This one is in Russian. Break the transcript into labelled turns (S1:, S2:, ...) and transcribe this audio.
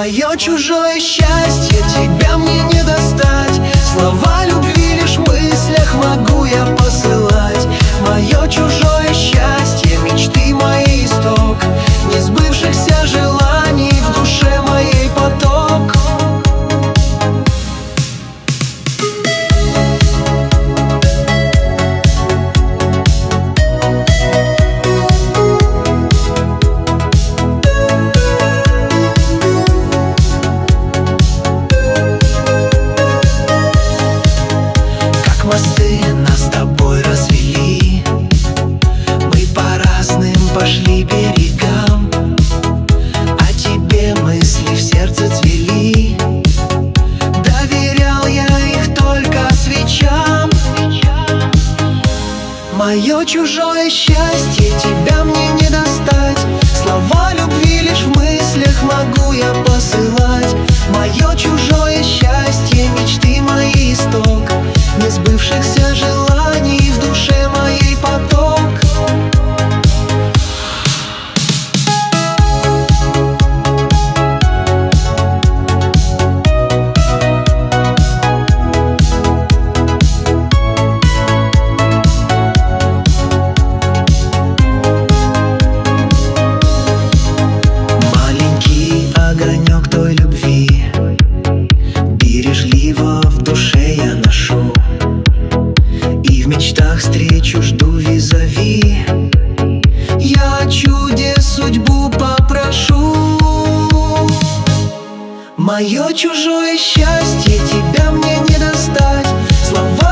S1: Мое чужое счастье, тебя мне не достать. Слова любви лишь в мыслях могу я посылать. Мое чужое счастье, мечты мои исток, несбывшихся желаний в душе моей поток. Мосты нас с тобой развели, мы по разным пошли берегам, а тебе мысли в сердце цвели. Доверял я их только свечам. Мое чужое счастье, тебя мне не достать. Слова любви лишь в мыслях могу я посылать. Мое чужое счастье, мечты мои исток, несбывшихся желаний в душе моей поток. Маленький огонек той любви бережливо в душе я ношу, и в мечтах встречу жду визави. Я о чуде судьбу попрошу. Мое чужое счастье, тебя мне не достать. Слова